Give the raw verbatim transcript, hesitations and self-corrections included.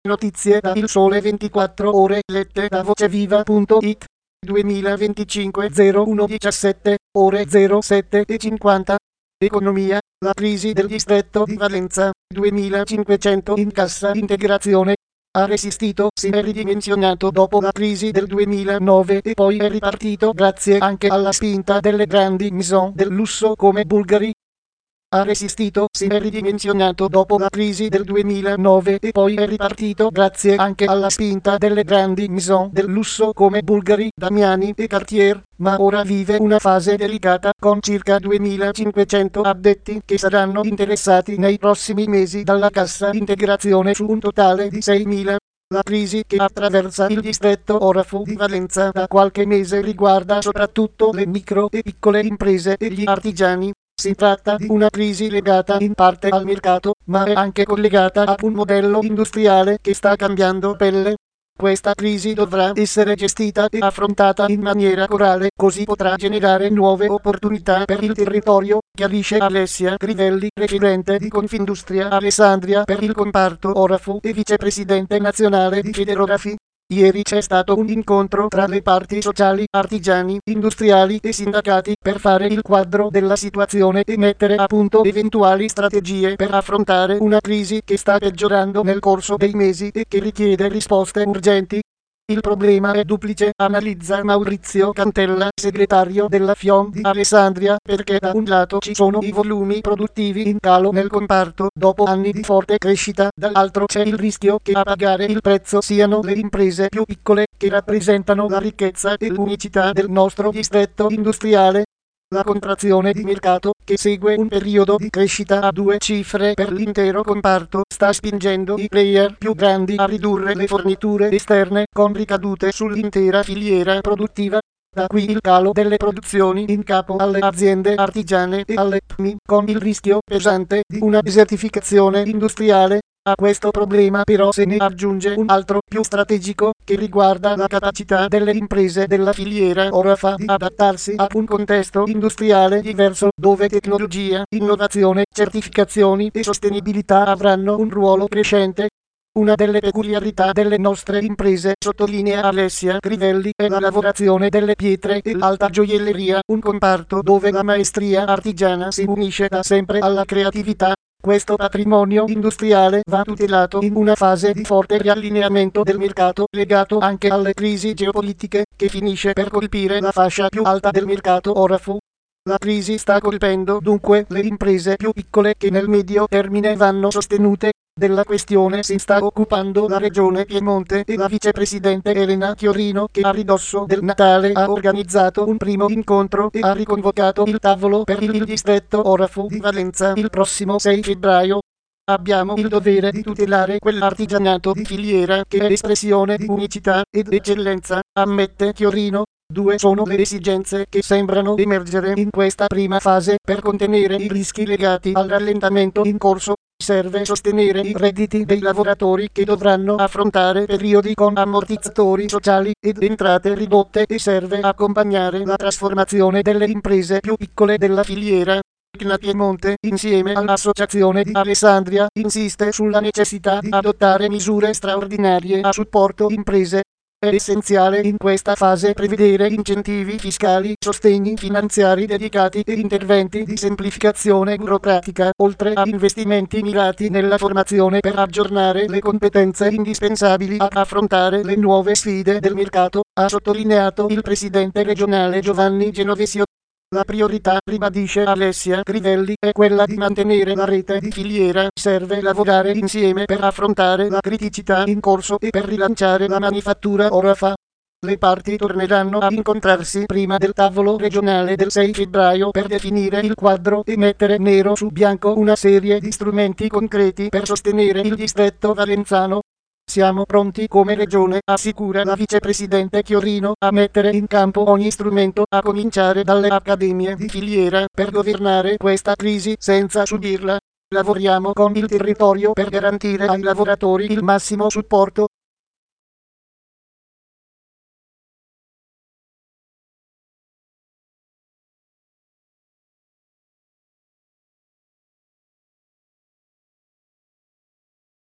Notizie da Il Sole ventiquattro Ore lette da voceviva punto it. duemilaventicinque zero uno diciassette ore zero sette e cinquanta. Economia, la crisi del distretto di Valenza, duemilacinquecento in cassa integrazione. Ha resistito, si è ridimensionato dopo la crisi del duemilanove e poi è ripartito grazie anche alla spinta delle grandi maison del lusso come Bulgari. Ha resistito, si è ridimensionato dopo la crisi del duemilanove e poi è ripartito grazie anche alla spinta delle grandi maison del lusso come Bulgari, Damiani e Cartier, ma ora vive una fase delicata con circa duemilacinquecento addetti che saranno interessati nei prossimi mesi dalla cassa integrazione su un totale di seimila. La crisi che attraversa il distretto orafo di Valenza da qualche mese riguarda soprattutto le micro e piccole imprese e gli artigiani. Si tratta di una crisi legata in parte al mercato, ma è anche collegata a un modello industriale che sta cambiando pelle. Questa crisi dovrà essere gestita e affrontata in maniera corale, così potrà generare nuove opportunità per il territorio, chiarisce Alessia Crivelli, referente di Confindustria Alessandria per il comparto orafo e vicepresidente nazionale di Federorafi. Ieri c'è stato un incontro tra le parti sociali, artigiani, industriali e sindacati per fare il quadro della situazione e mettere a punto eventuali strategie per affrontare una crisi che sta peggiorando nel corso dei mesi e che richiede risposte urgenti. Il problema è duplice, analizza Maurizio Cantella, segretario della FIOM di Alessandria, perché da un lato ci sono i volumi produttivi in calo nel comparto dopo anni di forte crescita, dall'altro c'è il rischio che a pagare il prezzo siano le imprese più piccole, che rappresentano la ricchezza e l'unicità del nostro distretto industriale. La contrazione di mercato, che segue un periodo di crescita a due cifre per l'intero comparto, sta spingendo i player più grandi a ridurre le forniture esterne, con ricadute sull'intera filiera produttiva. Da qui il calo delle produzioni in capo alle aziende artigiane e alle P M I, con il rischio pesante di una desertificazione industriale. A questo problema però se ne aggiunge un altro più strategico, che riguarda la capacità delle imprese della filiera orafa di adattarsi a un contesto industriale diverso, dove tecnologia, innovazione, certificazioni e sostenibilità avranno un ruolo crescente. Una delle peculiarità delle nostre imprese, sottolinea Alessia Crivelli, è la lavorazione delle pietre e l'alta gioielleria, un comparto dove la maestria artigiana si unisce da sempre alla creatività. Questo patrimonio industriale va tutelato in una fase di forte riallineamento del mercato, legato anche alle crisi geopolitiche, che finisce per colpire la fascia più alta del mercato orafo. La crisi sta colpendo dunque le imprese più piccole che nel medio termine vanno sostenute. Della questione si sta occupando la Regione Piemonte e la vicepresidente Elena Chiorino, che a ridosso del Natale ha organizzato un primo incontro e ha riconvocato il tavolo per il distretto orafo di Valenza il prossimo sei febbraio. Abbiamo il dovere di tutelare quell'artigianato di filiera che è espressione di unicità ed eccellenza, ammette Chiorino. Due sono le esigenze che sembrano emergere in questa prima fase per contenere i rischi legati al rallentamento in corso. Serve sostenere i redditi dei lavoratori che dovranno affrontare periodi con ammortizzatori sociali ed entrate ridotte e serve accompagnare la trasformazione delle imprese più piccole della filiera. La Piemonte, insieme all'Associazione di Alessandria, insiste sulla necessità di adottare misure straordinarie a supporto imprese. È essenziale in questa fase prevedere incentivi fiscali, sostegni finanziari dedicati e interventi di semplificazione burocratica, oltre a investimenti mirati nella formazione per aggiornare le competenze indispensabili ad affrontare le nuove sfide del mercato, ha sottolineato il presidente regionale Giovanni Genovesio. La priorità, ribadisce Alessia Crivelli, è quella di mantenere la rete di filiera, serve lavorare insieme per affrontare la criticità in corso e per rilanciare la manifattura orafa. Le parti torneranno a incontrarsi prima del tavolo regionale del sei febbraio per definire il quadro e mettere nero su bianco una serie di strumenti concreti per sostenere il distretto valenzano. Siamo pronti come regione, assicura la vicepresidente Chiorino, a mettere in campo ogni strumento, a cominciare dalle accademie di filiera, per governare questa crisi senza subirla. Lavoriamo con il territorio per garantire ai lavoratori il massimo supporto.